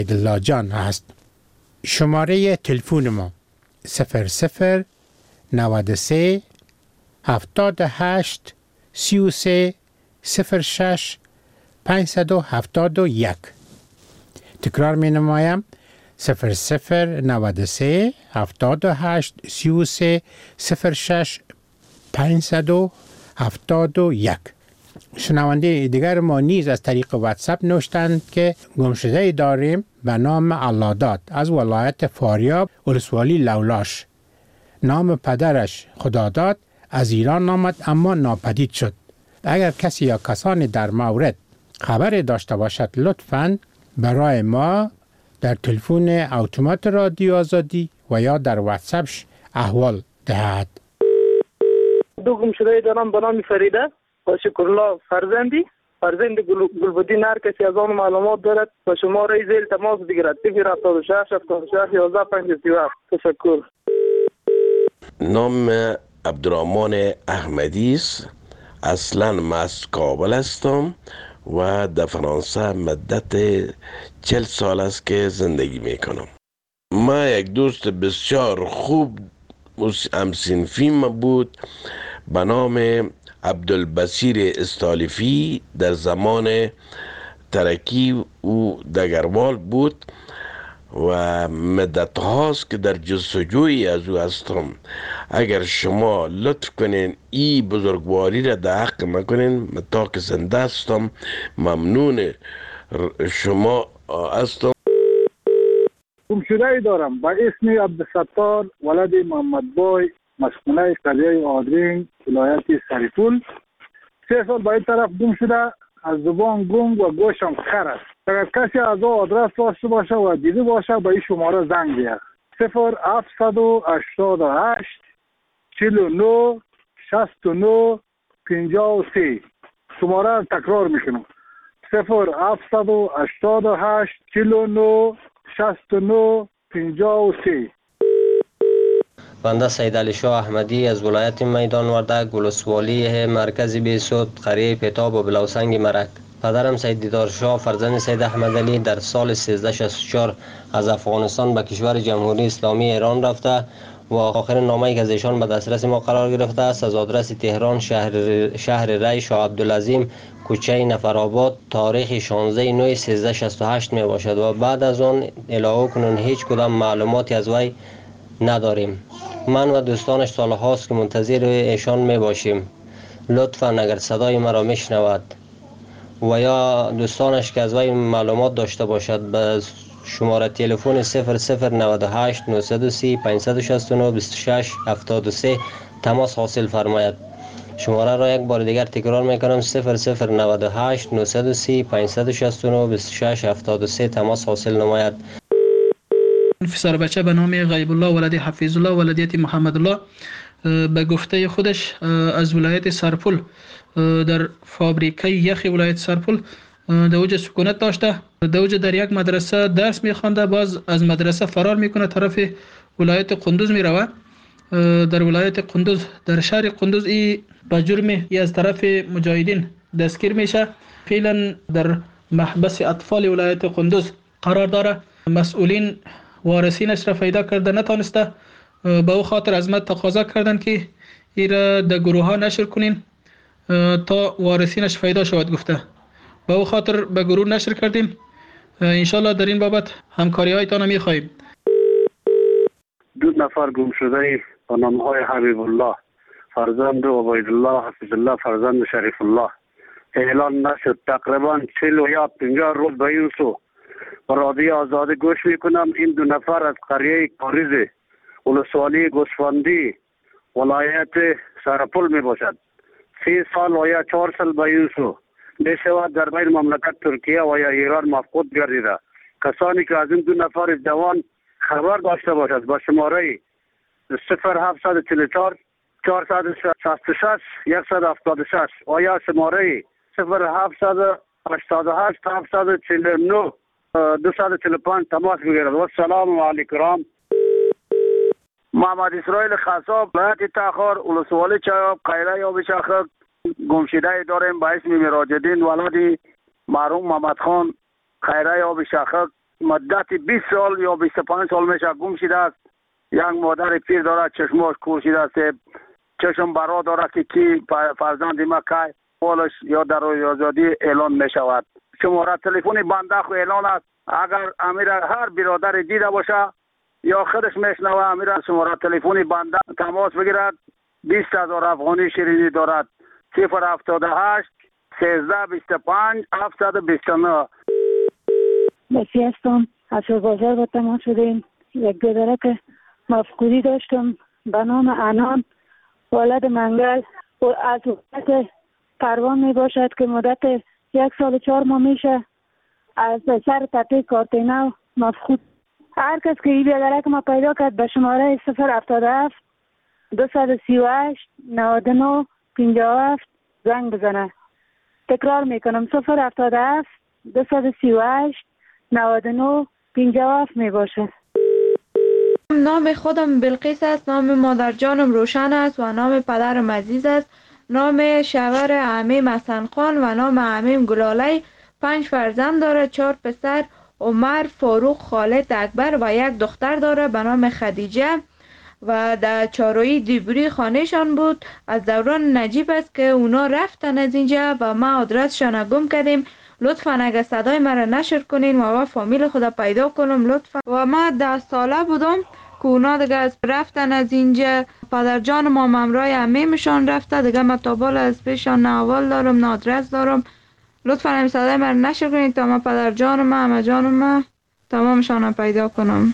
عبدالله جان هست. شماره تلفن ما 00 93 78 33 06 571. تکرار می نمایم 00 93 78 33 06 571. شنونده دیگر ما نیز از طریق واتساپ نوشتند که گمشده داریم به نام اللهداد از ولایت فاریاب ولسوالی لولاش. نام پدرش خداداد از ایران آمد اما ناپدید شد. اگر کسی یا کسانی در مورد خبر داشته باشد لطفاً برای ما در تلفن اتومات رادیو آزادی و یا در واتساپش احوال دهد. دو گمشده دارم به نام فریده و شکرالله فرزند گلبدین. هر کسی از آن معلومات دارد و شماره زیل تماس بگیرد 076 76 11 57. تشکر. نام عبدالرحمن احمدی است. اصلا من از کابل هستم و در فرانسه مدت 40 سال است که زندگی میکنم. ما یک دوست بسیار خوب همسنفی بود به نام عبدالبصیر استالیفی. در زمان ترکی او دگروال بود و مدت هاست که در جستجوی از او هستم. اگر شما لطف کنین این بزرگواری را در حق مکنین، من تا که زنده هستم ممنون شما هستم. گمشده دارم با اسم عبدالستار ولد محمد بای، مسکونه قریه آدرین، ولایت سریپول. 3 سال به این طرف گم شده. از زبان گنگ و گوشم خر است. اگر کسی از آدرس داشته باشه و دیده باشه به این شماره زنگ بیاد 0788 49 69 53. شماره را تکرار میکنم 0788 49 69 53. بنده سید علی شاه احمدی از ولایت میدان وردک ولسوالی مرکزی بیسود قریه پیتاب و بلوسنگ مرک. پدرم سید دیدار شاه فرزند سید احمد علی در سال 1364 از افغانستان به کشور جمهوری اسلامی ایران رفته و آخرین نامه‌ای که از ایشان به دسترس ما قرار گرفته است از آدرس تهران شهر ری شاه عبدالعظیم کوچه نفرآباد تاریخ 16/9/1368 می باشد و بعد از آن الهو کنون هیچ کدام معلوماتی از وی نداریم. من و دوستانش سال هاست که منتظر ایشان می باشیم. لطفاً اگر صدای مرا میشنود و یا دوستانش که از وی معلومات داشته باشد به شماره تلفن 0098 930 569 26 73 تماس حاصل فرماید. شماره را یک بار دیگر تکرار میکنم 0098 930 569 26 73 تماس حاصل نماید. پسر بچه به نام غیب الله ولد حفیظ الله ولدیت محمد الله به گفته خودش از ولایت سرپل در فابریکه یخ ولایت سرپل در اوج سکونت داشته. در اوج در یک مدرسه درس میخوانده، باز از مدرسه فرار میکنه طرف ولایت قندوز میروه. در ولایت قندوز در شهر قندوز ای به جرم از طرف مجاهدین دستگیر میشه. فعلا در محبس اطفال ولایت قندوز قرار داره. مسئولین وارثینش را پیدا کرده نتانسته، به او خاطر از ما تقاضا کردن که این را در گروه ها نشر کنین تا وارثینش پیدا شود. گفته به او خاطر به گروه نشر کردیم. انشالله در این بابت همکاری هایتان میخواهیم. 2 نفر گم شده با نام های حبیب الله فرزند عبید الله حفیظ الله فرزند شریف الله اعلان نشد. تقریبا 40 یا 50 روز به این سو و رادیو آزادی گوش میکنم. این 2 نفر از قریه کاریز ولسوالی گوسفندی ولایت سرپل می باشد. 3 سال و یا 4 سال به این سو میشود در بین مملکت ترکیه و یا ایران مفقود گردیده. کسانی که از این 2 نفر جوان خبر داشته باشد با شماره 0744 466 176 و یا شماره 0788 749 245 تماس بگیرد. و السلام علیکم. محمد اسرائیل خصاب ولایت تاخر ولسوالی چایاب قیره یا بشاخه گمشده داریم به اسم مراجدین ولد مرحوم محمد خان قیره یا بشاخه مدت 20 سال یا 25 سال میشه گم شده است. یک مادر پیر داره چشماش کور شده است، چشم برا داره که کی فرزند ما که بالش یا در روی آزادی اعلان می شود. شماره تلفن بنده خو اعلان است، اگر امیر هر برادر دیده باشه یا خودش میشنوه امیر شماره تلفن بنده تماس بگیرد. 20,000 افغانی شیرینی دارد. 078 1325 729. بسی هستم. از بازار با تماس شدیم. یک گذره که مفقودی داشتم به نام انان ولد منگل و از وقت پروان می باشد که مدت 1 سال و 4 ماه میشه از سر تپه کارتینو مفقود. هر کس که این بیادره که ما پیدا کرد به شماره 077 238 99 57 زنگ بزنه. تکرار میکنم 077 238 99 57 می باشه. نام خودم بلقیس است، نام مادر جانم روشن است و نام پدرم عزیز است. نام شوهر عمیم حسن خان و نام عمیم گلالی. 5 فرزند داره، 4 پسر عمر، فاروق، خالد، اکبر و 1 دختر داره به نام خدیجه و در چارویی دیبری خانهشان بود. از دوران نجیب است که اونا رفتن از اینجا و ما آدرسشان گم کردیم. لطفا اگه صدای مرا نشر کنین و فامیل خدا پیدا کنم لطفا. و ما 10 ساله بودم که اونا دیگه رفتن از اینجا. پدر جان ما ممرای عمیمشان رفته دیگه. ما تابال از پیشان نه اول دارم نه آدرس دارم. لطفا همین صدای مرا نشر کنین تا ما پدر جان ما همه جان ما تمامشان پیدا کنم.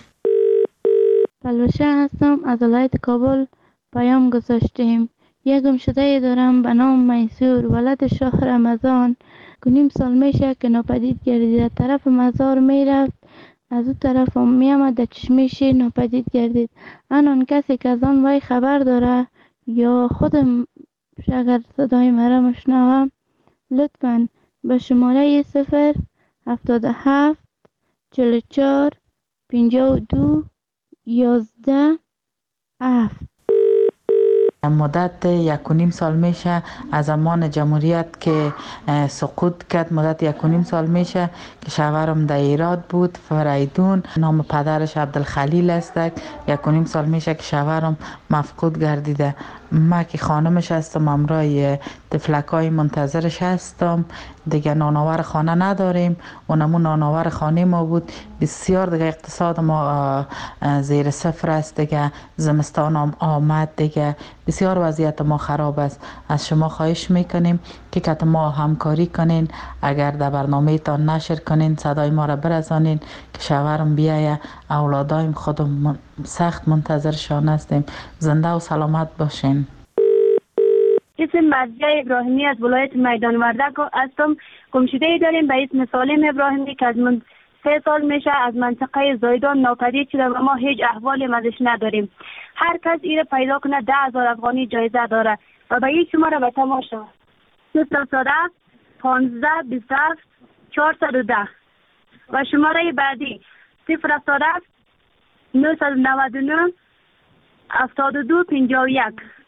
پلوشه هستم، از ولایت کابل پیام گذاشتیم. یک گمشده دارم به نام میسور ولد شاه رمضان که 9 سال میشه که ناپدید گردید. طرف مزار میرفت، از او طرف هم میامد در چشمه شیر ناپدید گردید. آن کسی که از آن وی خبر داره یا خودم اگر صدای مرا مشنوم لطفاً به شماره 077 44 52 11 7. مدت 1.5 سال میشه از زمان جمهوریت که سقوط کرد. مدت 1.5 سال میشه که شوهرم در ایراد بود، فریدون. نام پدرش عبدالخلیل است. 1.5 سال میشه که شوهرم مفقود گردیده. ما که خانمش هستم، امرای طفلکای منتظرش هستم. دیگه نانآور خانه نداریم. اونمون نانآور خانه ما بود. بسیار دیگه اقتصاد ما زیر صفر است. دیگه زمستان هم آمد، دیگه بسیار وضعیت ما خراب است. از شما خواهش میکنیم که کت ما همکاری کنین. اگر در برنامه تان نشر کنین صدای ما را برسانین که شوهرم بیایه. اولادایم خودم سخت منتظرشان هستیم. زنده و سلامت باشین. اسم مرضیه ابراهیمی از ولایت میدان وردک هستم. گمشده‌ای داریم به اسم سالم ابراهیمی که از من 3 سال میشه از منطقه زایدان ناپدید شده و ما هیچ احوالی ازش نداریم. هر کس ایره پیدا کنه 10,000 افغانی جایزه داره و به این شماره به تماشا 0 15 27 410 و شماره بعدی 0 999 72 51.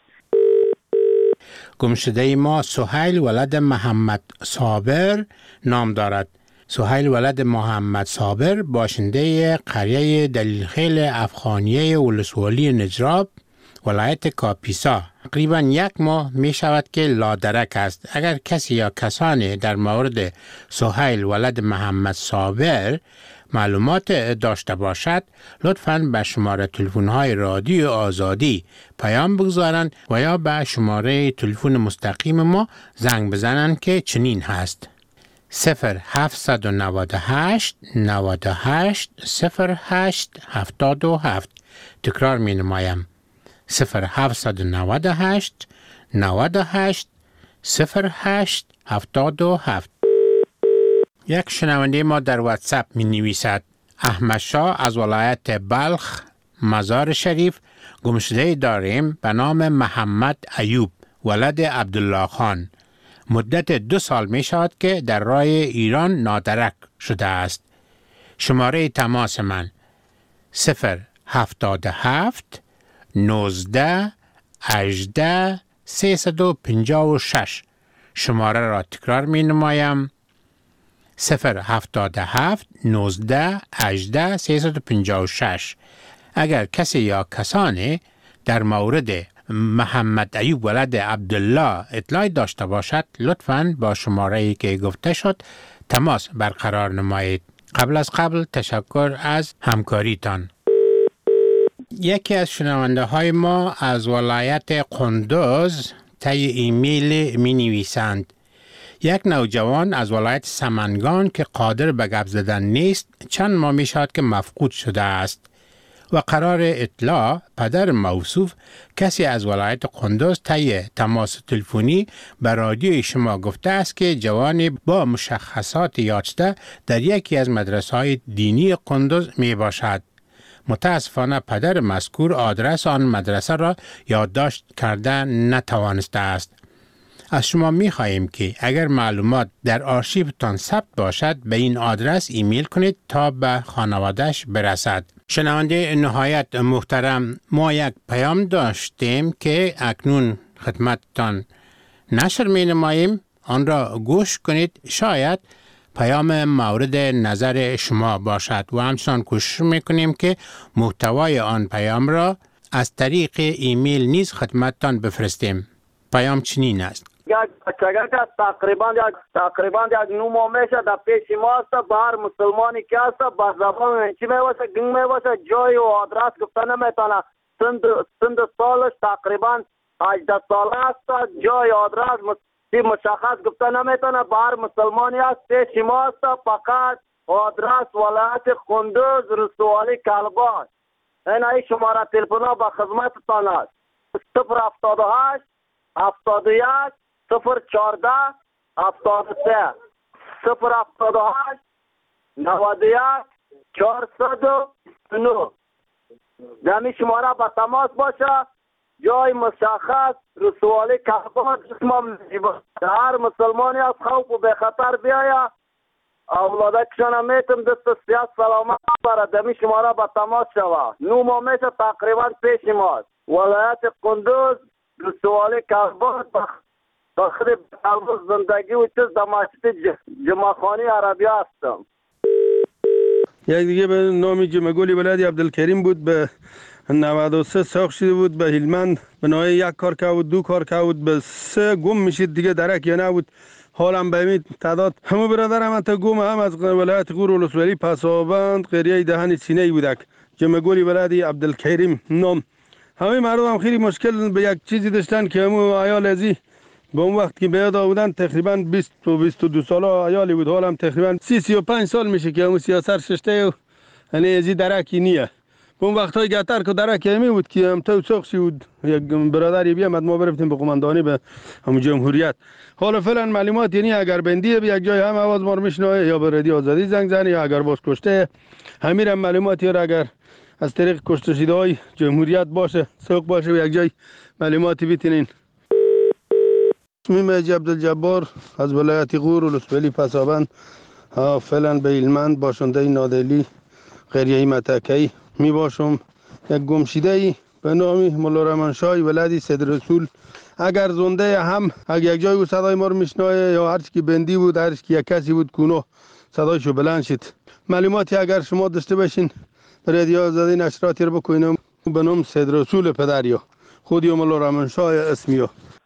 گمشده ما سهیل ولد محمد صابر نام دارد. سهیل ولد محمد صابر باشنده قریه دلیلخیل افغانیه ولسوالی نجراب ولایت کاپیسا. تقریبا 1 ماه می شود که لادرک است. اگر کسی یا کسانی در مورد سهیل ولد محمد صابر معلومات داشته باشد لطفاً به شماره تلفن‌های رادیو آزادی پیام بگذارند و یا به شماره تلفن مستقیم ما زنگ بزنند که چنین هست: 0798 98 08 77. تکرار می نمایم: 0798 98 08 77. یک شنونده ما در واتساپ می نویسد: احمد شاه از ولایت بلخ مزار شریف گمشده داریم به نام محمد ایوب ولد عبدالله خان. مدت 2 سال می شود که در راه ایران نادرک شده است. شماره تماس من 077 19 18 356. شماره را تکرار می نمایم: 077 19 18 356. اگر کسی یا کسانی در مورد محمد ایوب ولد عبدالله اطلاعی داشته باشد لطفاً با شماره‌ای که گفته شد تماس برقرار نمایید. قبل از قبل تشکر از همکاریتان. یکی از شنونده های ما از ولایت قندوز طی ایمیل می نویسند: یک نوجوان از ولایت سمنگان که قادر به گپ زدن نیست چند ماه می شود که مفقود شده است و قرار اطلاع پدر موصوف کسی از ولایت قندوز طی تماس تلفنی به رادیوی شما گفته است که جوانی با مشخصات یافته در یکی از مدرسه‌های دینی قندوز می باشد. متاسفانه پدر مذکور آدرس آن مدرسه را یادداشت کرده نتوانسته است. از شما می خواهیم که اگر معلومات در آرشیوتان ثبت باشد به این آدرس ایمیل کنید تا به خانواده‌اش برسد. شنونده نهایت محترم، ما یک پیام داشتیم که اکنون خدمتتان نشر می نماییم. آن را گوش کنید، شاید پیام مورد نظر شما باشد و همچنان کوشش میکنیم که محتوای آن پیام را از طریق ایمیل نیز خدمتتان بفرستیم. پیام چنین است: تقریبا یک 9 ماه میشه در پیش ما است. بر مسلمانی که است با زبان چی میواسه گنگ میواسه جای و آدرس گفته نمیتونه. سند سالش تقریبا 18 سال است. جای آدرس مشخص گفته نمیتونه. بر مسلمانی است پیش ما است. فقط آدرس ولایت قندوز رسوالی کلباش. این شماره تلفن ها به خدمتتان است: 078 71 014 73 078 91 409. دمی شماره به تماس باشه. جای مشخص رسوالی کهبات جسمم هر مسلمانی از خوف و به خطر بیاید اولاده کشانه میتم دست سیاست سلامت برد. دمی شماره به تماس شوه. 9 ماه میشه تقریبا پیش ماست. ولایت قندوز رسوالی کهبات داخل قلب زندگی و چیز در مسجد جمعخانی عربی هستم. یک دیگه به نام جمعگولی ولادی عبدالکریم بود، به 93 ساخت شده بود به هلمند. به نوعی 1 کار که بود 2 کار که بود به 3 گم میشید دیگه درک یا نبود. حالم به این تعداد همه برادرم انتا گم هم از ولایت غور ولسوالی پسابند قریه دهن سینه‌ای بودک. جمعگولی ولادی عبدالکریم نام. همه مردم هم خیلی مشکل به یک چیزی داشتن که همون عیال ازی به اون وقت که بیاد بودن تقریبا 20 و 22 ساله عیالی بود. حالم تقریبا 30-35 سال میشه که همون سیاست ششته و یعنی ازی درکی نیه. به اون وقت های گتر که درکی همی بود که هم تو سخشی بود. یک برادری بیامد ما برفتیم به قماندانی به همون جمهوریت. حالا فعلا معلومات یعنی اگر بندیه به یک جای هم آواز ما رو میشنوه یا به رادیو آزادی زنگ زنه یا اگر باز کشته همین معلوماتی را اگر از طریق کشته شده های جمهوریت باشه سوق باشه به یک جای معلوماتی بیتینین. اسمیم عبدالجبار از ولایت غور ولسوالی پسابند فعلا به هلمند باشنده نادلی قریه متکی می باشم. یک گمشیده به نام مولا رحمانشاه ولادی صدر رسول اگر زنده هم اگر یک جای او صدای ما رو میشنوه یا هر چی که بندی بود هر چی که یک کسی بود کونو صدایشو بلند شد. معلوماتی اگر شما داشته باشین رادیو آزادی نشراتی رو بکنیم به نام صدر رسول پدریو خودی مولا رحمانشاه اسمیو.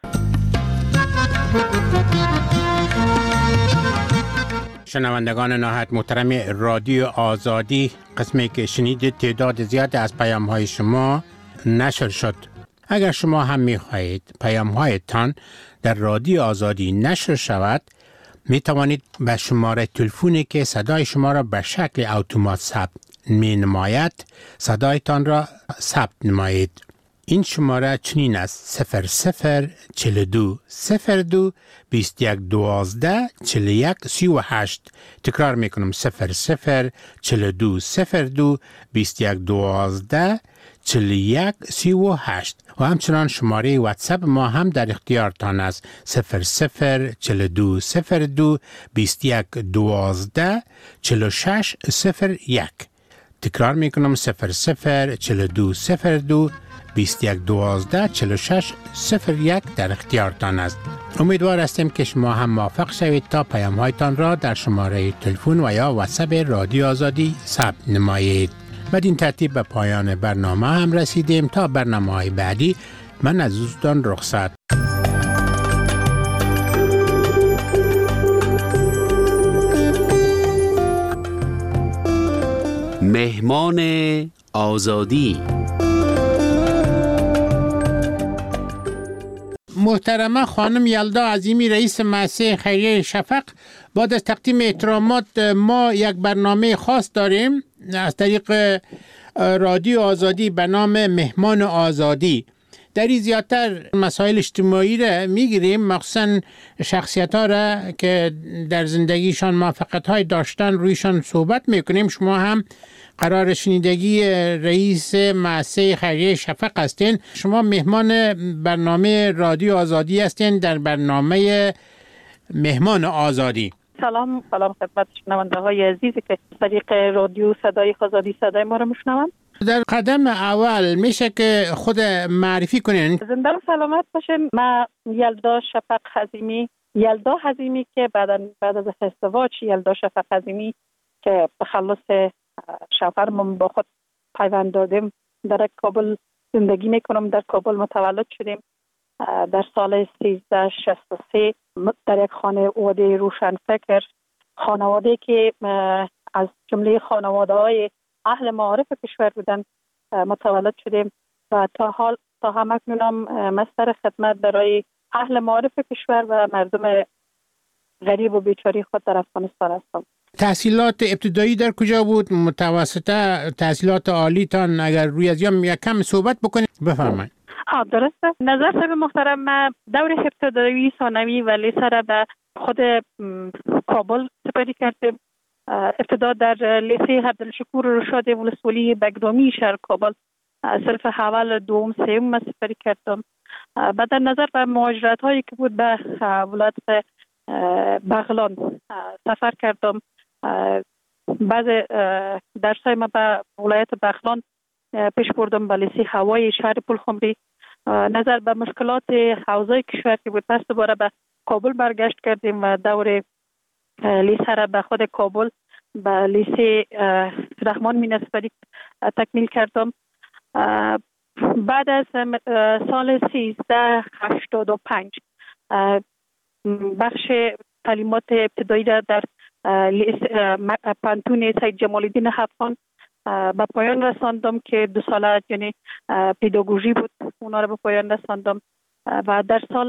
شنوندگان نهایت محترم رادیو آزادی، قسمی که شنیدید تعداد زیاد از پیام های شما نشر شد. اگر شما هم می خواهید پیام هایتان در رادیو آزادی نشر شود می توانید به شماره تلفنی که صدای شما را به شکل اتومات ثبت می نماید صدایتان را ثبت نمایید. این شماره چنین است: 0042 02 21 12 41 38. تکرار میکنم: 0042 02 21 12 41 38. و همچنان شماره واتساپ ما هم در اختیارتان است: 0042 02 21 12 46 01. تکرار میکنم: 0042 02 2112 46 01 در اختیارتان است. امیدوار هستیم که شما هم موفق شوید تا پیام هایتان را در شماره تلفن و یا واتساپ رادیو آزادی ثبت نمایید. بدین ترتیب به پایان برنامه هم رسیدیم. تا برنامه‌های بعدی من از دوستان رخصت. مهمان آزادی. محترمه خانم یلدا عظیمی رئیس مؤسسه خیریه شفق، بعد از تقدیم احترامات ما یک برنامه خاص داریم از طریق رادیو آزادی به نام مهمان آزادی. در این زیادتر مسائل اجتماعی را میگیریم، مخصوصا شخصیت ها را که در زندگیشان موفقیت های داشتن رویشان صحبت میکنیم. شما هم قرار شنیدگی رئیس مؤسسه خیریه شفق هستین. شما مهمان برنامه رادیو آزادی هستین در برنامه مهمان آزادی. سلام خدمت شنونده های عزیزی که طریق رادیو صدای آزادی صدای ما رو میشنوند. در قدم اول میشه که خود معرفی کنین. زنده و سلامت باشین. من یلدا شفق حزیمی که بعد از ازدواج یلدا شفق حزیمی که به خلاص شوهرم با خود پیوند دادیم در کابل زندگی میکنم. در کابل متولد شدیم در سال 1363 در یک خانواده روشنفکر، خانواده که از جمله خانواده های اهل معارف کشور بودن متولد شدیم و تا همکنونم مستر خدمت برای اهل معارف کشور و مردم غریب و بیچاری خود در افغانستان هستم. تحصیلات ابتدایی در کجا بود؟ متوسطه، تحصیلات عالی تان اگر روی از یک کم صحبت بکنید بفرمایید. درسته. نظر صاحب محترم، من دور ابتدایی، ثانوی و لیسه را به خود کابل سپری کردیم. ابتدا در لیسه عبدالشکور رشاد ولسوالی بگرامی شهر کابل صرف اول، دوم، سوم سپری کردم. بعد در نظر به مهاجرت هایی که بود به ولایت بغلان سفر کردم. بعض درسای ما به ولایت بغلان پیش بردم به لیسه هوایی شهر پلخمری. نظر به مشکلات حوزه کشور که بود پس دوباره به کابل برگشت کردیم و دور لیسه را به خود کابل به لیسه رحمان مینسپری تکمیل کردم. بعد از سال 1385 بخش تعلیمات ابتدایی را در پانتون سید جمال الدین افغان به پایان رساندم که 2 ساله یعنی پداگوژی بود، اونا را به پایان رساندم و در سال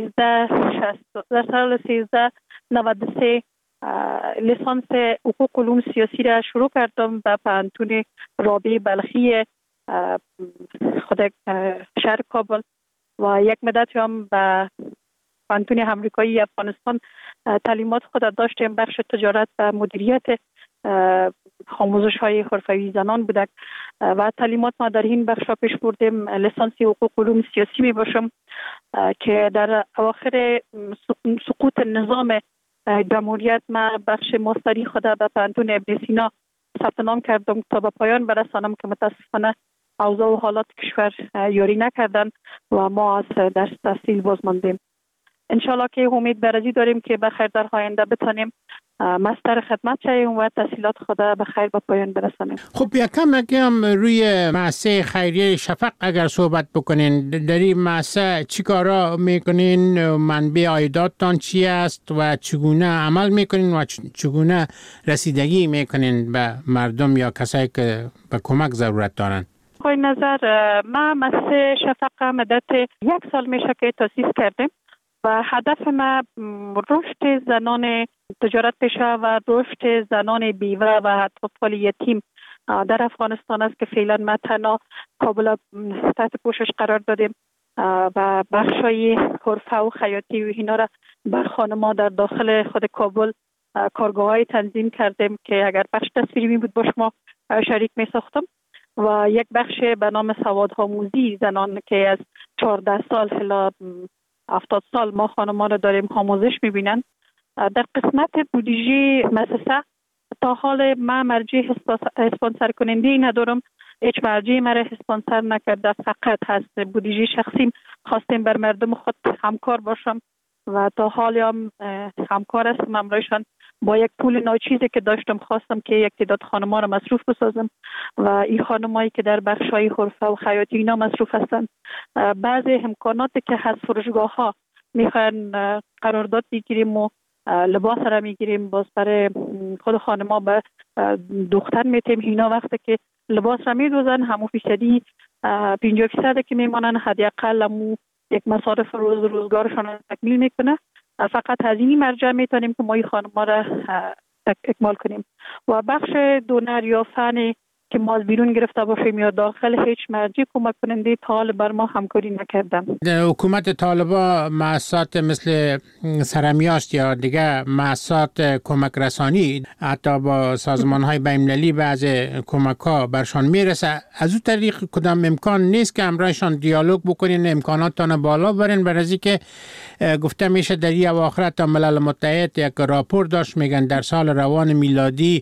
1393 لیسانس حقوق علوم سیاسی را شروع کردم به پانتون رابعه بلخی خود شهر کابل و یک مدت هم به پانتون آمریکایی افغانستان تعلیمات خود داشتیم. بخش تجارت و مدیریت آموزش های حرفه‌ای زنان بودک و تعلیمات ما در این بخش پیش بردیم. لیسانس حقوق علوم سیاسی می باشم که در اواخر سقوط نظام جمهوریت ما بخش ماستری خود به پانتون ابن سینا ثبت نام کردم تا به پایان برسانم که متاسفانه اوضاع و حالات کشور یاری نکردن و ما از درس تحصیل باز ماندیم. انشالله که امید برازی داریم که بخیر در آینده بتانیم مستر خدمت شویم و تحصیلات خود بخیر به پایان برسانیم. خب یکم روی مؤسسه خیریه شفق اگر صحبت بکنین، در این مؤسسه چی کارا میکنین؟ منبع عایداتتان چی است و چگونه عمل میکنین و چگونه رسیدگی میکنین به مردم یا کسایی که به کمک ضرورت دارن؟ خواهی نظر ما مؤسسه شفق مدت 1 سال میشه که تاسیس کردیم و هدف ما رشد زنان تجارت پیشه و رشد زنان بیوه و اطفال یتیم در افغانستان است که فعلا ما تنها کابل تحت پوشش قرار دادیم و بخشای حرفه و خیاطی و اینا را بر خانم‌ها در داخل خود کابل کارگاه‌های تنظیم کردیم که اگر بخش تصویری بود با شما شریک می ساختم و یک بخش به نام سوادآموزی زنان که از 14 سال الی 70 سال ما خانم‌ها را داریم آموزش می‌بینن. در قسمت بودجه مؤسسه تا حال ما مرجع اسپانسر کننده ندارم، هیچ مرجع مرا اسپانسر نکرده، فقط هست بودجه شخصیم خواستیم بر مردم خود همکار باشم و تا حال هم همکار هستم. امرایشان با یک پول ناچیزی که داشتم خواستم که یک تعداد خانم‌ها را مصروف بسازم و این خانمایی که در بخش‌های حرفه و خیاطی اینا مصروف هستند، بعضی امکاناتی که هست فروشگاه ها میخواین قرارداد بگیریم و لباس را میگیریم، باز برای خود خانم‌ها به دختر میتیم، اینا وقتی که لباس را میدوزن همون فیصدی 50% که میمانن حداقل همون یک مصارف روزگارشان را تکمیل میکنه. فقط از این مرجع میتونیم که ما این خانم‌ها را اکمال کنیم و بخش دونر یا فن که ما از بیرون گرفته باشیم یا داخل هیچ مرجع کمک کننده تا حال بر ما همکاری نکردن. حکومت طالبان مؤسسات مثل سرمیاشت یا دیگه مؤسسات کمک رسانی حتی با سازمان‌های بین‌المللی بعض کمک‌ها برشان میرسه، از اون طریق کدام امکان نیست که همراهشان دیالوگ بکنین، امکاناتتان بالا برین؟ برای که گفته میشه در این اواخر تا ملل متحد یک راپور داشت، میگن در سال روان میلادی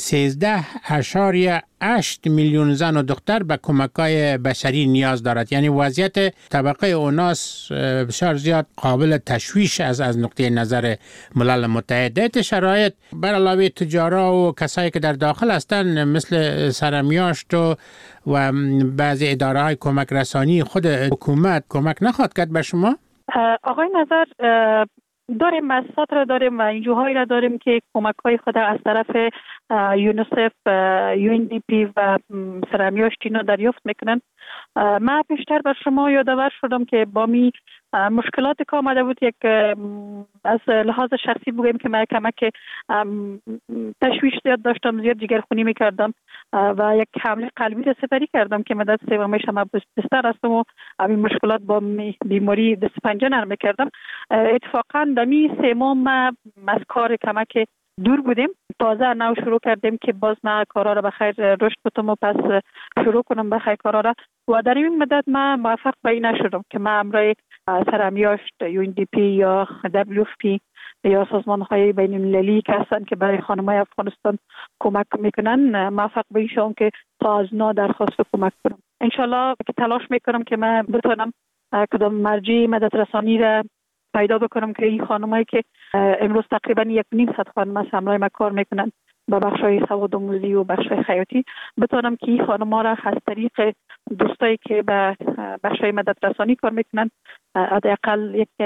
13.8 میلیون زن و دختر به کمک‌های بشری نیاز دارد. یعنی وضعیت طبقه اوناس بسیار زیاد قابل تشویش از نقطه نظر ملل متحد. در شرایط بر علاوه تجارا و کسایی که در داخل هستند مثل سرمیاشت و بعضی اداره های کمک رسانی، خود حکومت کمک نخواهد کرد به شما؟ آقای نظر، داریم مؤسسات را داریم و انجوهایی را داریم که کمک های خود از طرف یونیسف، UNDP و سرمیاشت اینا دریافت میکنن. من پیشتر بر شما یادآور شدم که با می مشکلاتی که آمده بود، یک از لحاظ شخصی بگویم که من کمک تشویش زیاد داشتم، زیاد جگرخونی میکردم و یک حمله قلبی را سپری کردم که مدت سومیش هم بستر هستم و این مشکلات با بیماری دست پنجه نرم میکردم. اتفاقا دمی سوم ما از کار کمک دور بودیم، تازه نو شروع کردیم که باز من کارا را بخیر رشد بتم و پس شروع کنم بخیر کارا را و در این مدت من موفق به این نشدم که من امرای سرمیاشت، UNDP یا WFP یا سازمان های بین المللی که هستن که برای خانم‌های افغانستان کمک میکنن موفق به این شدم که تا از نا درخواست کمک کنم. انشالله که تلاش میکنم که من بتونم کدام مرجع مدد رسانی را پیدا بکنم که این خانمایی که امروز تقریبا 1.5 خانم از همراه ما کار میکنن با بخشای سوادآموزی و بخشای خیاطی، بتونم که این خانم‌ها را از طریق دوستایی که به بخشای مدد رسانی کار میکنن حداقل یک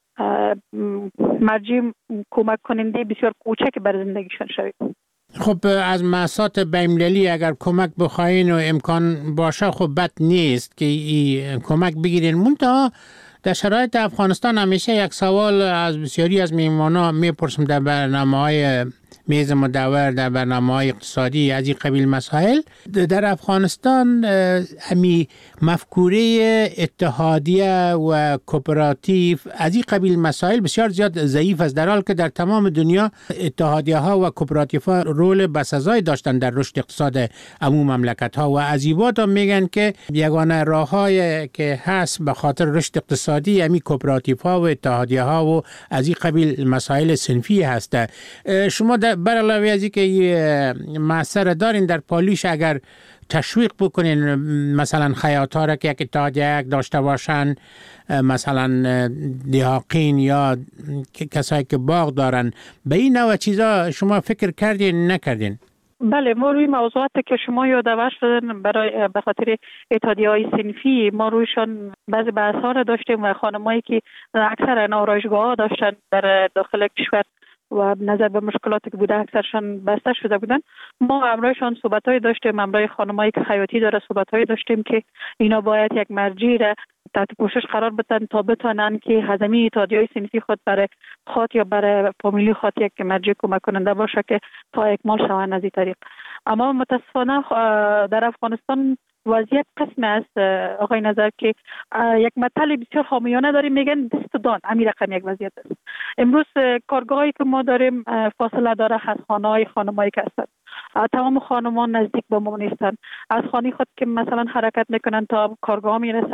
مرجع کمک کننده بسیار کوچک بر زندگیشان شوید. خب از مؤسسات بین‌المللی اگر کمک بخواین و امکان باشه خب بد نیست که این کمک بگیرین. منتها در شرایط افغانستان همیشه یک سوال از بسیاری از میهمانان میپرسم در برنامه‌های میز مدور، در برنامه‌های اقتصادی از این قبیل مسائل. در افغانستان همی مفکوره اتحادیه و کوپراتیو از این قبیل مسائل بسیار زیاد ضعیف است، در حالی که در تمام دنیا اتحادیه ها و کوپراتیو ها رول بسزایی داشتن در رشد اقتصاد عموم مملکت ها و از این بعد میگن که یگانه راه‌هایی که هست به خاطر رشد اقتصادی همی کوپراتیو ها و اتحادیه ها و از این قبیل مسائل صنفی هست. شما بر علاوه از اینکه معصر دارین در پالیش اگر تشویق بکنین مثلا خیاط‌ها را که یک اتحادیه داشته باشن، مثلا دیهاقین یا کسایی که باغ دارن، به این نوع چیزا شما فکر کردین نکردین؟ بله، ما روی موضوعاتی که شما یادآور شدن برای به خاطر اتحادیه‌های صنفی ما رویشان بعضی بحث‌ها را داشتیم و خانمایی که اکثر آرایشگاه‌ها داشتن در داخل کشور و نظر به مشکلاتی که بوده اکثرشان بسته شده بودن، ما همراهشان صحبت‌های داشتیم، همراه خانمایی که خیاطی داره صحبت‌های داشتیم که اینا باید یک مرجع را تحت پوشش قرار بدن تا بتونن که هضمی اتحادیه‌های صنفی خود برای خود یا برای فامیلی خود یک مرجع کمک کننده باشه که تا اکمال شوند از این طریق. اما متاسفانه در افغانستان وضعیت قسم است آقای نظر که یک مطلب بسیار حامیانه داریم، میگن دست دان، همین رقم یک وضعیت است. امروز کارگاهایی که ما داریم فاصله داره از خانه‌های خانمایی که هستند، تمام خانمان نزدیک به ما نیستند، از خانه خود که مثلا حرکت میکنن تا کارگاه میرسن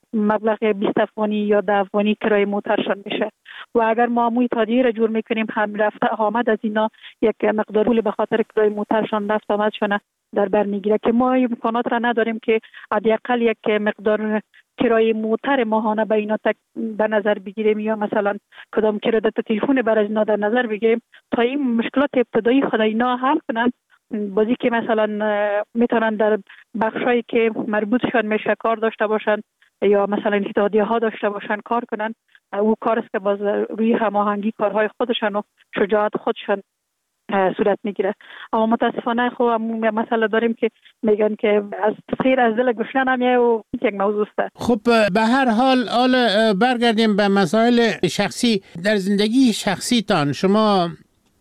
مبلغ 20 افغانی یا 10 افغانی کرایه موترشان میشه و اگر ما عموی تادیه را جور میکنیم هم رفته آمد از اینا یک مقدار پول به خاطر کرایه موترشان رفت آمدشان در بر میگیره که ما امکانات را نداریم که حداقل یک مقدار کرایه موتر ماهانه به اینا در نظر بگیریم یا مثلا کدام کردت تلفن برای اینا در نظر بگیریم تا این مشکلات ابتدایی خود اینا حل کنن. بازی که مثلا میتونن در بخشایی که مربوطشان میشه کار داشته باشن یا مثلا اتحادیه ها داشته باشن کار کنن، او کار است که باز روی هماهنگی کارهای خودشان و شجاعت خودشان صورت میگیره. اما متاسفانه خب مثلا داریم که میگن که از خیر از دل گشنه نمیه و یک موضوع است. خب به هر حال برگردیم به مسائل شخصی. در زندگی شخصیتان شما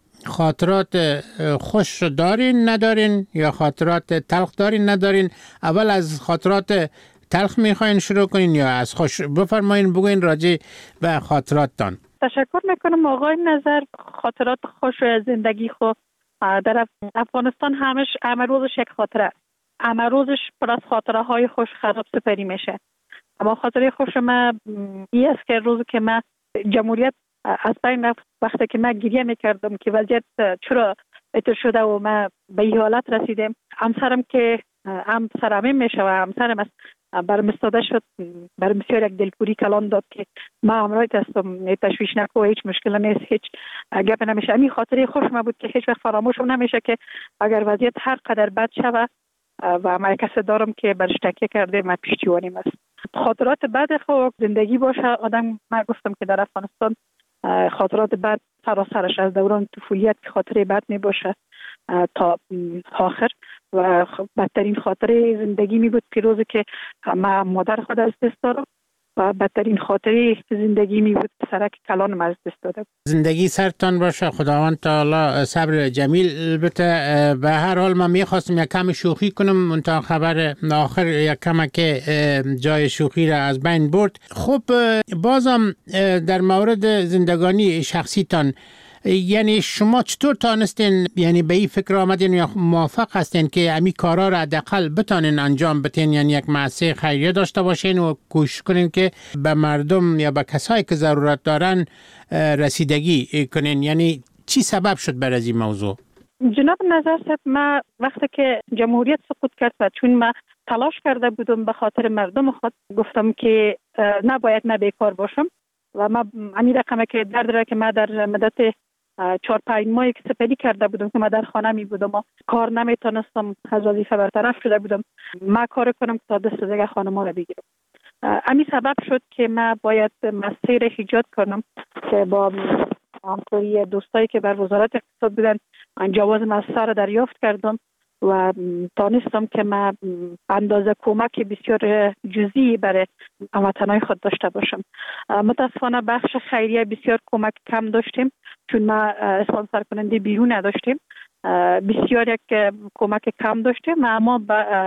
خاطرات خوش دارین ندارین یا خاطرات تلخ دارین ندارین؟ اول از خاطرات تلخ میخواین شروع کنین یا از خوش؟ بفرمایین بگوین راجع به خاطراتتان. تشکر میکنم آقای نظر. خاطرات خوش از زندگی خو در افغانستان همه روزش یک خاطره است. همه روزش پر از خاطره های خوش خراب سپری میشه. اما خاطره خوش ما این است که روزی که ما جمهوریت از بین رفت، وقتی که من گریه میکردم که وضعیت چرا اتر شده و ما به این حالت رسیدیم، همسرم که همسرم میشه و همسرم است برم استاده شد، برم بسیار یک دلپوری کلان داد که ما همراهت هستم، تشویش نکو، هیچ مشکل نیست، هیچ گپ نمیشه. این خاطره خوش ما بود که هیچ وقت فراموش نمیشه که اگر وضعیت هر قدر بد شوه و ما کسی دارم که برش تکیه کرده ما پشتیبانیم است. خاطرات بد خو زندگی باشه آدم، من گفتم که در افغانستان خاطرات بد سراسرش از دوران طفولیت که خاطره بد می باشه تا آخر و بدترین خاطره زندگی می بود که روزی که ما مادر خود از دست دارم و بدترین خاطره زندگی می بود سرک کلانم از دست دادم. زندگی سرتان باشه، خداوند تعالی صبر جمیل بده. به هر حال من میخواستم یک کم شوخی کنم تا خبر آخر یک کم که جای شوخی را از بین برد. خب بازم در مورد زندگانی شخصیتان، یعنی شما چطور تانستین یعنی به این فکر آمدین یا موافق هستین که امی کارا را حداقل بتانین انجام بدین، یعنی یک مؤسسه خیریه داشته باشین و کوشش کنین که به مردم یا به کسایی که ضرورت دارن رسیدگی کنین؟ یعنی چی سبب شد برای این موضوع؟ جناب نظر صاحب، ما وقتی که جمهوریت سقوط کرد و چون ما تلاش کرده بودم به خاطر مردم خود، گفتم که نباید من بیکار باشم و ما امی رقمه که درد که ما در مدت 4-5 ماهی که سپری کرده بودم که ما در خانه می بودم و کار نمیتونستم، از وظیفه برطرف شده بودم، ما کار کنم که تا دست دیگه خانما را بگیرم. امی سبب شد که ما باید مسیر را ایجاد کنم که با همکاری دوستایی که بر وزارت اقتصاد بودن جواز مسیر را دریافت کردم و دانستم که ما اندازه کمک بسیار جزئی برای هموطنان خود داشته باشم. متاسفانه بخش خیریه بسیار کمک کم داشتیم چون ما اسپانسر کننده بیرون نداشتیم، بسیار یک کمک کم داشتیم، اما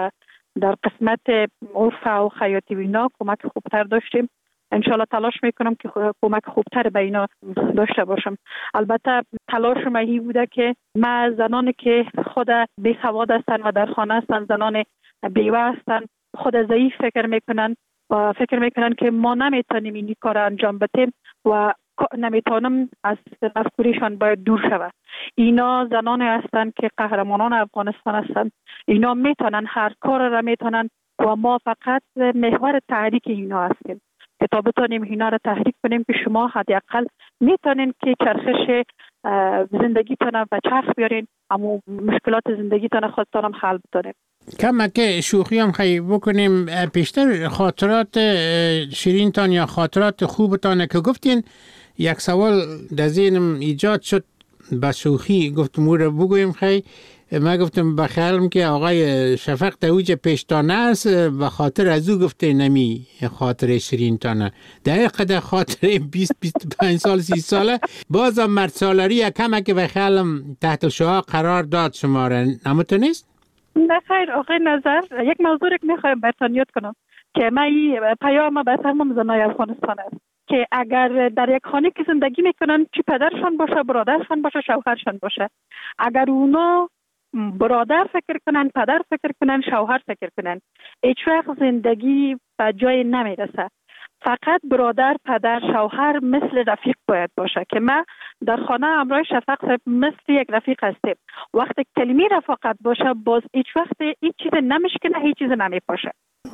در قسمت عرف و خیاطی و اینا کمک خوبتر داشتیم. انشالله تلاش میکنم که کمک خوبتر به اینا داشته باشم. البته تلاش من این بوده که ما زنانی که خود بی سواد هستن و در خانه هستن، زنان بیوه هستن، خود ضعیف فکر میکنن و فکر میکنن که ما نمیتونیم این کار انجام بدیم و نمیتونم از مفکوریشان باید دور شود. اینا زنانی هستن که قهرمانان افغانستان هستن، اینا میتونن هر کار را میتونن و ما فقط محور تحریک اینا هستیم که تا بتونیم اینا را تحریک کنیم که شما حداقل میتونین که چرخش زندگیتون و چرخ بیارین، اما مشکلات زندگیتون خودتون حل بتونیم. کم که شوخی هم خیلی بکنیم، پیشتر خاطرات شیرینتان یا خاطرات خوبتان که گفتین، یک سوال در ذهنم ایجاد شد با شوخی، گفتم او را بگویم. خیلی من گفتم بخیالم که آقای شفق تویج پیشتانه است و خاطر از او گفته نمی خاطر شیرینتانه. در قدر خاطر 20-25 سال 30 ساله بازم مرد سالاری یکمه که بخیالم تحت شعاع قرار داد شما را، نموتو نیست؟ نه خیر آقای نظر، یک موضوع که میخوایم برتان یاد کنم که من این پیام به تمام زنای افغانستان است که اگر در یک خانه که زندگی میکنن، چی پدرشان باشه، برادرشان باشه، شوهرشان باشه، اگر اونا برادر فکر کنن، پدر فکر کنن، شوهر فکر کنن، هیچ وقت زندگی به جای نمیرسه. فقط برادر، پدر، شوهر مثل رفیق باید باشه که ما در خانه همراه شفق صاحب مثل یک رفیق هستیم. وقتی کلمه رفاقت باشه باز هیچ وقت هیچ چیز نمیشکنه، هیچ چیز نمیپاشه.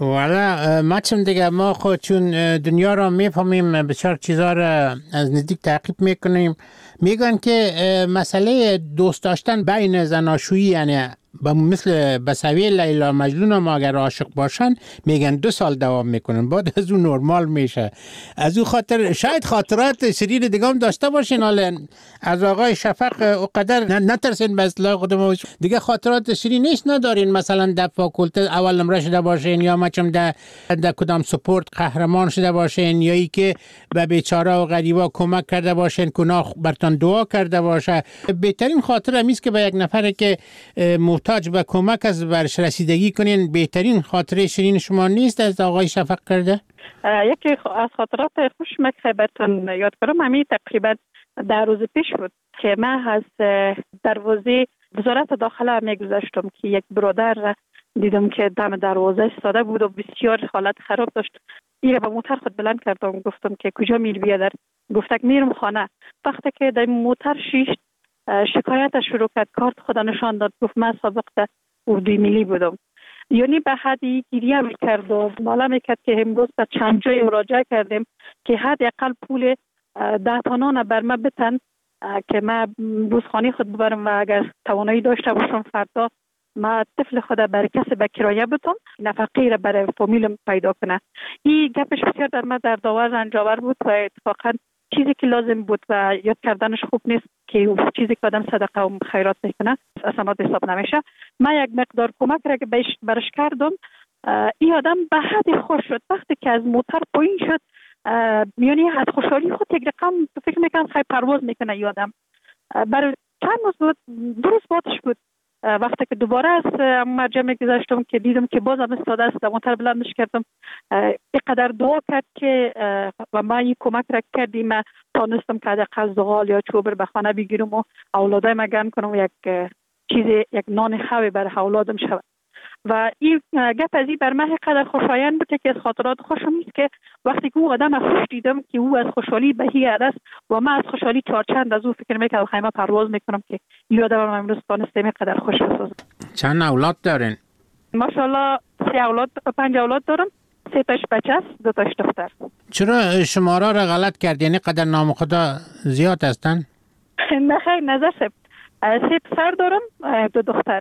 والا ما چون دیگه ما خود چون دنیا را میفهمیم بسیار چیزا را از نزدیک تعقیب میکنیم. میگن که مسئله دوست داشتن بین زناشویی یعنی مثل بسوی لیلا مجنون ما اگر عاشق باشن میگن 2 سال دوام میکنن، بعد از اون نرمال میشه. از اون خاطر شاید خاطرات شریر دیگه هم داشته باشین، حالا از آقای شفق اقدر نترسین به اصلاح خودمون دیگه خاطرات شریر نیست ندارین، مثلا در فاکولته اول نمره شده باشین یا مچم در کدام سپورت قهرمان شده باشین یا ای که به بیچاره و غریبا کمک کرده باشین، گناه برتان دعا کرده باشه. بهترین خاطر همیست که به یک نفر که محتاج به کمک از برش رسیدگی کنین. بهترین خاطره شیرین شما نیست از آقای شفق کرده؟ یکی از خاطرات خوش که براتون یاد کنم همین تقریبا 10 روز پیش بود که من از دروازه وزارت داخله میگذشتم که یک برادر دیدم که دم دروازه ایستاده بود و بسیار حالت خراب داشت. ایره با موتر خود بلند کردم، گفتم که کجا میری بیادر؟ گفت که میرم خانه. وقتی که در موتر شیشت شکایت شروع کرد، کارت خدا نشان داد، گفت من سابق در اردوی ملی بودم. یعنی به حدی گریه میکرد و مالا میکرد که امروز به چند جای مراجعه کردیم که حداقل پول 10 تا نان بر من بتن که من روزخانه خود ببرم و اگر توانایی داشته باشم فردا ما طفل خود برای کسی به کرایه بتم نفقه را برای فامیلم پیدا کنه. این گپش بسیار در من در داور رنجاور بود و اتفاقا چیزی که لازم بود و یاد کردنش خوب نیست که چیزی که آدم صدقه و خیرات میکنه اصلا حساب نمیشه. من یک مقدار کمک را که برش کردم، این آدم به حد خوش شد. وقتی که از موتر پایین شد یعنی از خوشحالی خود یک رقم فکر میکنم خیلی پرواز میکنه این آدم. برای چند روز بود، 2 روز بعدش بود وقتی که دوباره از مرجع میگذاشتم که دیدم که بازم استاده است، موتر بلندش کردم، اینقدر دعا کرد که و ما این کمک را کردیم. من تانستم که حداقل زغال یا چوبر به خانه بگیرم و اولادایم گرم کنم و یک نان خوی برای اولادم شود. و این گپ از این بر من اینقدر خوشایند بود که از خاطرات خوشم نیست که وقتی که او آدم خوش دیدم که او از خوشحالی به هی است و من از خوشحالی چند از او فکر میکنم خیمه پرواز میکنم که این آدم من امروز تانستم اینقدر خوش بسازم. چند اولاد دارین؟ ماشاءالله 5 اولاد دارم، 3 تاش بچه است، 2 تاش دختر. چرا شماره را غلط کردین؟ اینقدر نام خدا زیاد هستن؟ نه خیر نظر سب 3 پسر دارم، 2 دختر.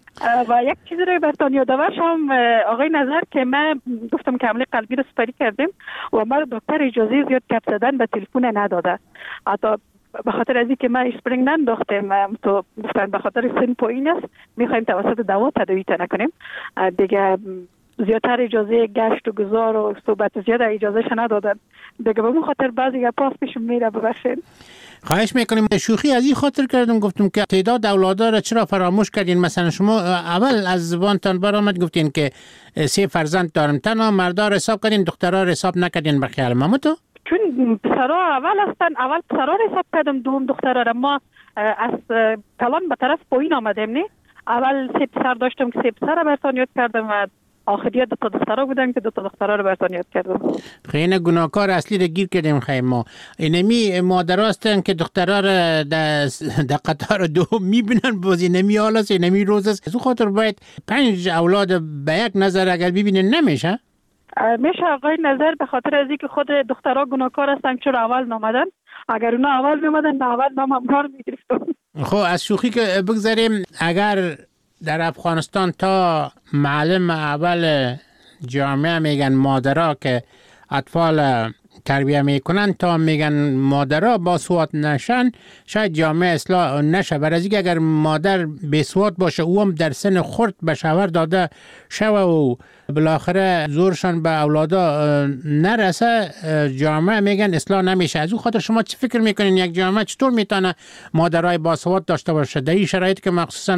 و یک چیزی رو براتون یادآور شم آقای نظر که من گفتم که حمله قلبی رو سپری کردیم و ما دکتر اجازه زیاد گپ زدن به تلفن نداده. حتی به خاطر از اینکه ما اسپرینگ ننداختیم تو گفتن به خاطر سن پایین است میخوایم توسط دوا تداوی نکنیم دیگه. زیادتر اجازه گشت و گذار و صحبت زیاد اجازهش ندادن دیگه. به اون خاطر بعضی گپاس پیشم میره، ببخشید. خواهش میکنیم. شوخی از این خاطر کردم گفتم که تعداد اولادا را چرا فراموش کردین؟ مثلا شما اول از زبانتان برآمد گفتین که 3 فرزند دارم، تنها مردا را حساب کردین، دخترها را حساب نکردین به خیال مامتو؟ چون پسرها اول هستن، اول پسرها را حساب کردم، دوم دخترها را. ما از کلان به طرف پایین آمدیم نه. اول 3 پسر داشتم که 3 پسر را براتون یاد کردم و آخریت 2 تا دخترها بودن که 2 تا دخترها رو براتون یاد کردم. خیلی گناهکار اصلی رو گیر کردیم. خیلی ما اینمی مادرها هستن که دخترها رو در قطار دوم میبینن، بازی نمی آلاست نمی روز است. از اون خاطر باید 5 اولاد به یک نظر اگر ببینن نمیشه؟ میشه آقای نظر، به خاطر از اینکه خود دخترها گناهکار هستن چرا اول نامدن. اگر اونا اول میمدن به اول نام همکار میگرفتم. خب از شوخی که بگذاریم، اگر در افغانستان تا معلم اول جامعه میگن مادرها که اطفال تربیه میکنن تا میگن مادرها با سواد نشن، شاید جامعه اصلاح نشه. برای اینکه اگر مادر بی سواد باشه او هم در سن خرد به شوهر داده شوه و بالاخره زورشان به اولادا نرسه، جامعه میگن اصلاح نمیشه. از اون خاطر شما چی فکر میکنین یک جامعه چطور میتونه مادرای با سواد داشته باشه در این شرایط که مخصوصا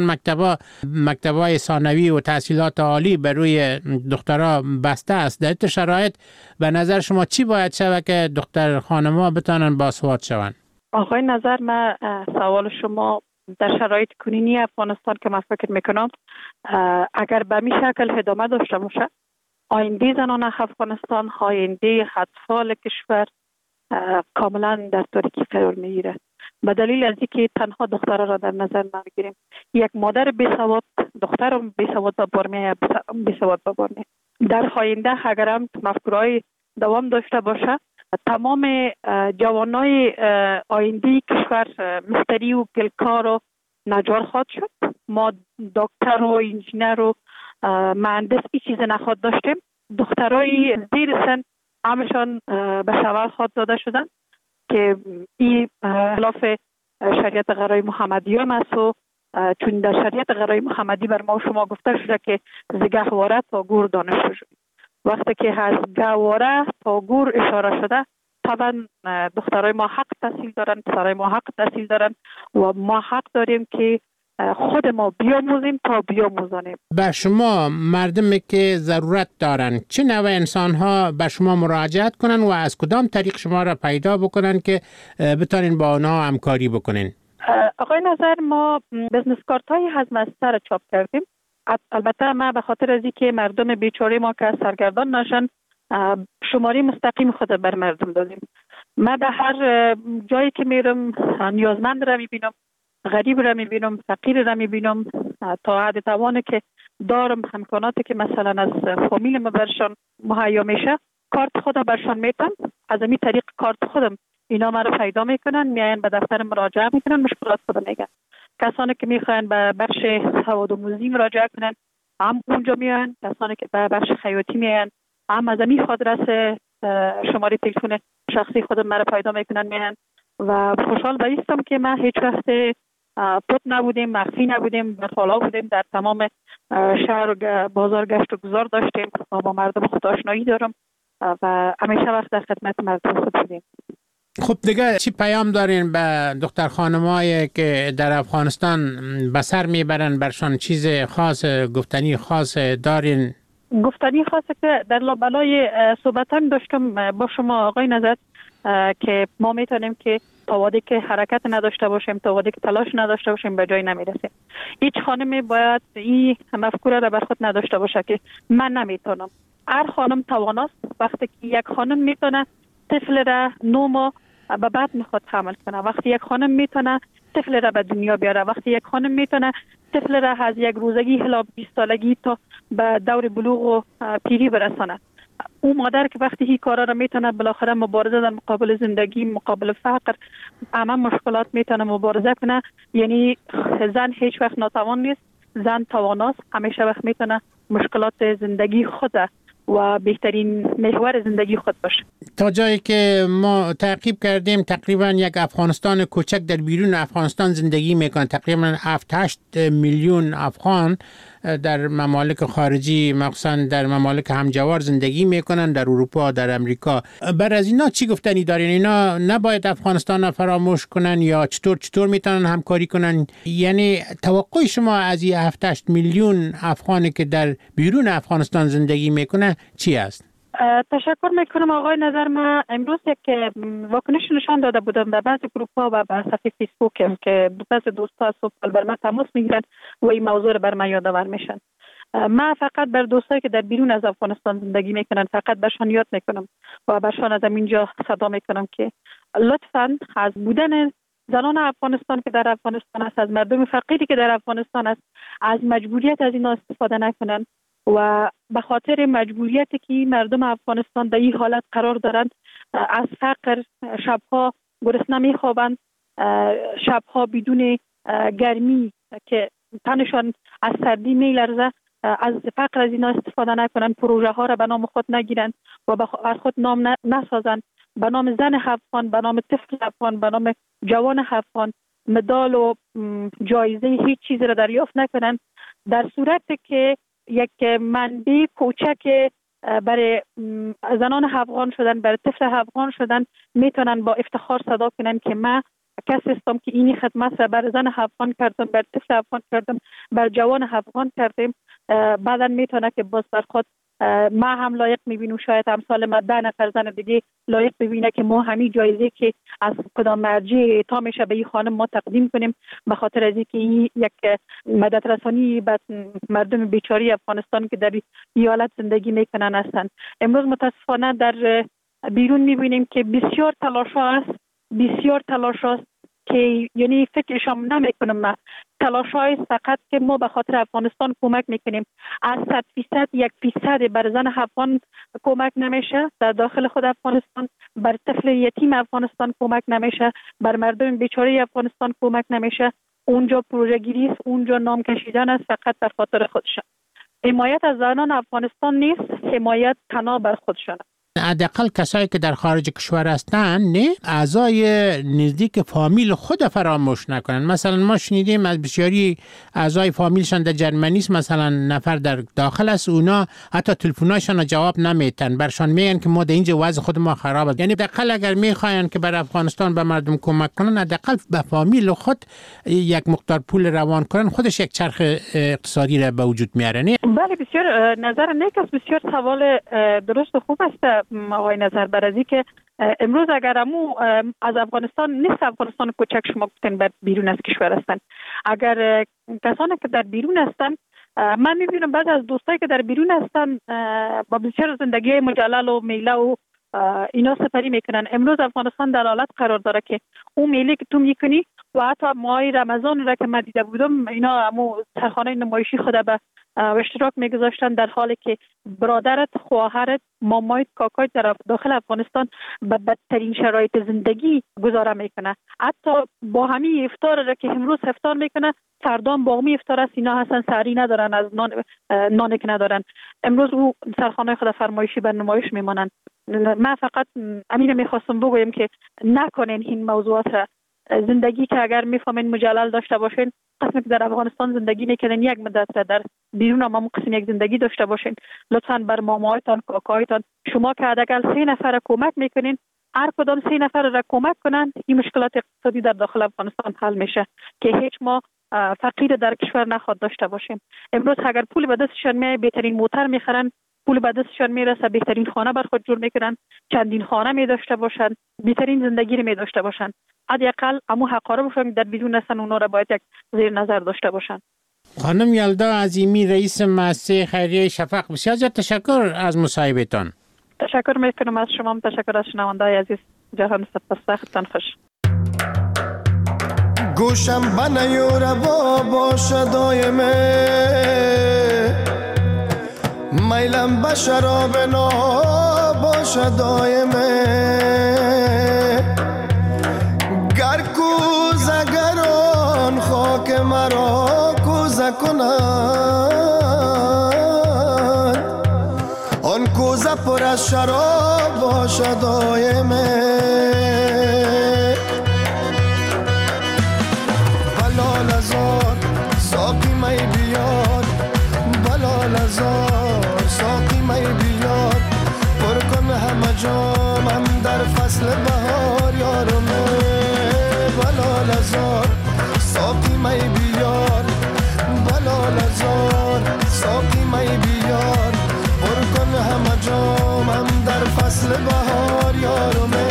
مکتبای ثانوی و تحصیلات عالی بر روی دخترها بسته است؟ در این شرایط به نظر شما چی باید شود که دختر خانم‌ها بتونن با سواد شون؟ آقای نظر، من سوال شما در شرایط کنونی افغانستان که من فکر میکنم اگر به می شکل ادامه داشته باشه، آینده زنان افغانستان، آینده اطفال کشور کاملا در تاریکی قرار میگیره. به دلیل از اینکه تنها دخترها را در نظر نمیگیریم. یک مادر بیسواد دختر بیسواد به بار میآید، بیسواد به بار میآید. در آینده اگر هم مفکورهای دوام داشته باشه، تمام جوانای آینده کشور مستری و گلکار و نجار خواهد شد. ما دکتر و انجینر و مهندس این چیز نخواهد داشتیم. دخترای زیر سن همشان به شوهر خواهد داده شدن که این خلاف شریعت غرای محمدی هم است و چون در شریعت غرای محمدی بر ما و شما گفته شده که ز گهواره تا گور دانشجو شد. وقتی که از گهواره تا گور اشاره شده، طبعا دخترای ما حق تحصیل دارن، پسرای ما حق تحصیل دارن و ما حق داریم که خود ما بیاموزیم تا بیاموزانیم. به شما مردمی که ضرورت دارن چه نوع انسان ها به شما مراجعت کنن و از کدام طریق شما را پیدا بکنن که بتانین با آنها همکاری بکنین؟ آقای نظر، ما بزنس کارت های از مستر چاپ کردیم. البته ما به خاطر از اینکه مردم بیچاره ما که سرگردان نشن، شماره مستقیم خود بر مردم دادیم. من به هر جایی که میرم نیازمند را میبینم، غریب را میبینم، فقیر را میبینم، تا حد توانه که دارم امکاناتی که مثلا از فامیل ما برشان مهیا میشه، کارت خودم برشان میتم. از این طریق کارت خودم اینا ما رو پیدا میکنن، میاین به دفتر مراجعه میکنن، مشکلات خود میگن. کسانی که میخواین به بخش سوادآموزی مراجعه کنن هم اونجا میاین، کسانی که به بخش خیاطی میاین هم از این آدرس شماره تلفن شخصی خودم مرا پیدا میکنن میاین. و خوشحال بایستم که ما هیچ وقت پت نبودیم، مخفی نبودیم، برخالا بودیم، در تمام شهر و بازار گشت و گذار داشتیم و با مردم خود آشنایی دارم و همیشه وقت در خدمت مردم خود بودیم. خب دیگه چی پیام دارین به دختر خانمایی که در افغانستان به سر میبرن؟ برشان چیز خاص گفتنی خاص دارین؟ گفتنی خاصه که در لابلای صحبتان داشتم با شما آقای نظر که ما میتونیم که تا وقتی که حرکت نداشته باشیم، تا وقتی که تلاش نداشته باشیم به جای نمیرسیم. هیچ خانمی باید این مفکوره را بر خود نداشته باشه که من نمیتونم. هر خانم تواناست. وقتی که یک خانم میتونه طفل را 9 ماه به بعد میخواد حمل کنه، وقتی یک خانم میتونه طفل را به دنیا بیاره، وقتی یک خانم میتونه طفل را از یک روزگی الی 20 سالگی تا به دور بلوغ و پیری برسانه، او مادر که وقتی این کارا را میتونه بالاخره مبارزه در مقابل زندگی، مقابل فقر، همه مشکلات میتونه مبارزه کنه. یعنی زن هیچ وقت ناتوان نیست، زن تواناست، همیشه وقت میتونه مشکلات زندگی خود و بهترین محور زندگی خود باشه. تا جایی که ما تعقیب کردیم تقریبا یک افغانستان کوچک در بیرون افغانستان زندگی میکنه. تقریبا 7-8 میلیون افغان در ممالک خارجی، مخصوصا در ممالک همجوار زندگی میکنن، در اروپا، در امریکا. بر از اینا چی گفتنی دارین؟ اینا نباید افغانستان را فراموش کنن یا چطور میتونن همکاری کنن؟ یعنی توقع شما از این 7-8 میلیون افغانی که در بیرون افغانستان زندگی میکنه چی است؟ تشکر میکنم آقای نظر. ما امروز یک واکنش نشان داده بودم در بعض گروپ ها و به صفحه فیسبوک که بعض دوستا صبح بر من تماس میگیرن و این موضوع رو بر من یادآور میشن. من فقط بر دوستایی که در بیرون از افغانستان زندگی میکنن فقط برشان یاد میکنم و برشان از اینجا صدا میکنم که لطفاً از بودن زنان افغانستان که در افغانستان است، از مردم فقیری که در افغانستان است، از مجبوریت از اینا استفاده نکنن و به خاطر مجبوریتی که مردم افغانستان در این حالت قرار دارند، از فقر شبها گرسنه میخوابند، شبها بدون گرمی که تنشان از سردی میلرزه، از فقر از اینا استفاده نکنن، پروژه ها را به نام خود نگیرن و از خود نام نسازن، به نام زن افغان، به نام طفل افغان، به نام جوان افغان مدال و جایزه هیچ چیز را دریافت نکنن. در صورتی که یک منبع کوچک برای زنان افغان شدن، برای طفل افغان شدن، میتونن با افتخار صدا کنن که من کسی هستم که اینی خدمت را بر زن افغان کردم، بر طفل افغان کردم، بر جوان افغان کردم. بعدا میتونه که باز بر خود ما هم لایق میبینیم، شاید امثال ما 10 نفر زن دیگه لایق ببینه که ما همین جایزه که از کدام مرجع اعطا میشه به این خانم ما تقدیم کنیم، به خاطر از اینکه این یک مدد رسانی به مردم بیچاره افغانستان که در این حالت زندگی میکنن هستند. امروز متاسفانه در بیرون میبینیم که بسیار تلاش است که یعنی فکرشم نمیکنم تلاشای فقط که ما به خاطر افغانستان کمک میکنیم. از 100% 1% بر زن افغان کمک نمیشه در داخل خود افغانستان، بر طفل یتیم افغانستان کمک نمیشه، بر مردم بیچاره افغانستان کمک نمیشه. اونجا پروژه گیری است، اونجا نام کشیدن است فقط بر خاطر خودشان. حمایت از زنان افغانستان نیست، حمایت تنها بر خودشان. حداقل کسایی که در خارج کشور هستن نه اعضای نزدیک فامیل خود فراموش نکنن. مثلا ما شنیدیم از بسیاری اعضای فامیلشان در جرمنی است، مثلا نفر در داخل است، اونا حتی تلفن‌هاشون جواب نمیتن، برشان میگن که ما در اینجا وضع خود ما خراب است. یعنی حداقل اگر میخواین که بر افغانستان به مردم کمک کنن، حداقل به فامیل خود یک مقدار پول روان کنن، خودش یک چرخ اقتصادی را به وجود میاره. بله بسیار نظر نیک است، بسیار سوال درست و خوب است آقای نظر برازی که امروز اگر از افغانستان نیست، افغانستان کوچک شما گفتن بر بیرون از کشور هستند، اگر کسانی که در بیرون هستند، من میبینم بعض از دوستایی که در بیرون هستند با بسیار زندگی مجلل و میله و اینا سپری میکنن. امروز افغانستان در حالت قرار داره که اون میله که تو میکنی و حتی ماه رمضان را که من دیده بودم اینا سرخانه نمایشی خود به اشتراک میگذاشتن، در حالی که برادرت، خواهرت، مامایت، کاکایت در داخل افغانستان به بدترین شرایط زندگی گذاره میکنه. حتی با همین افطار را که امروز افطار میکنه، فردا با همین افطار است اینا هستن سحری ندارن، از نانی که ندارن. امروز او سرخانه خود فرمایشی بر نمایش میمانند. من فقط امین میخواستم بگویم که نکنین این موضوعات را. زندگی که اگر میفهمین مجلل داشته باشین، قسمی که در افغانستان زندگی میکنین یک مدت را در بیرون هم قسم یک زندگی داشته باشین، لطفاً بر مامایتان، کاکایتان، شما که حداقل 3 نفر کمک میکنین، هر کدام 3 نفر را کمک کنن، این مشکلات اقتصادی در داخل افغانستان حل میشه که هیچ ما فقیر در کشور نخواد داشته باشیم. امروز اگر پول به دستشان میاد، بهترین موتر میخرن، پول به دستشان میرسه، بهترین خانه بر خود جور میکنن، چندین خانه می داشته باشن، بهترین زندگی رو می داشته باشن. حداقل همون حقاره باشن در بیرون هستن، اونا را باید یک زیر نظر داشته باشن. خانم یلدا عظیمی، رئیس مؤسسه خیریه شفق، بسیار زیاد تشکر از مصاحبهتان. تشکر میکنم از شما، تشکر از شنونده‌های عزیز. جهان سپاسگزارم. خوش گوشم بنیور باشه دایمه، میلم به شراب نا باشه دایمه، گر کوزه گران خاک مرا کوزه کنند، آن کوزه پر از شراب باشه دایمه. بلال ازار ساقی می بیار، بلال ازار ساقی می بیار، پر کن همه جامم در فصل بهار یارمه. بلال ازار ساقی می بیار، بلال ازار ساقی می بیار، پر کن همه جامم در فصل بهار یارمه.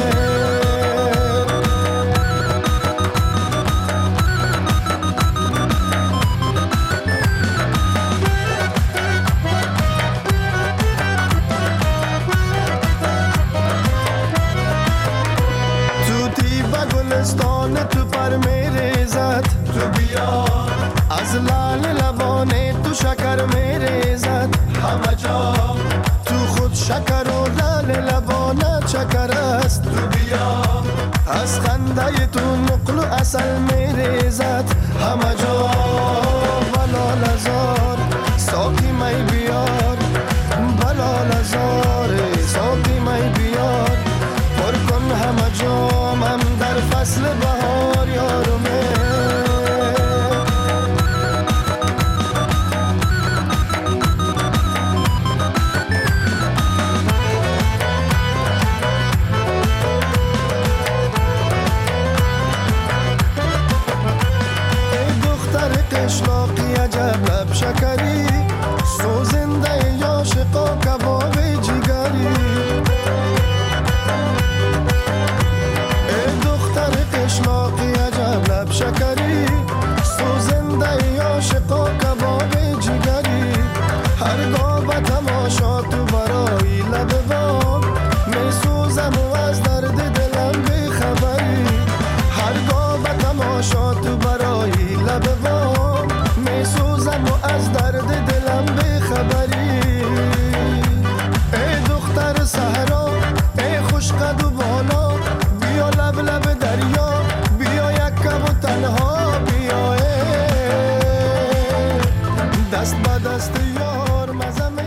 تو پر میریزد، تو بیا از لال لبانه تو شکر میریزد، همه جا تو خود شکر و لال لبانه چکر است، تو بیا از خنده تو نقل و عسل میریزد، همه جا. بلال ازار ساقی می بیار، بلال ازار ساقی می بیار، پر کن همه جامم در فصل بهار یارمه. ای دختر قشلاقی تماشا تو برای لب باغ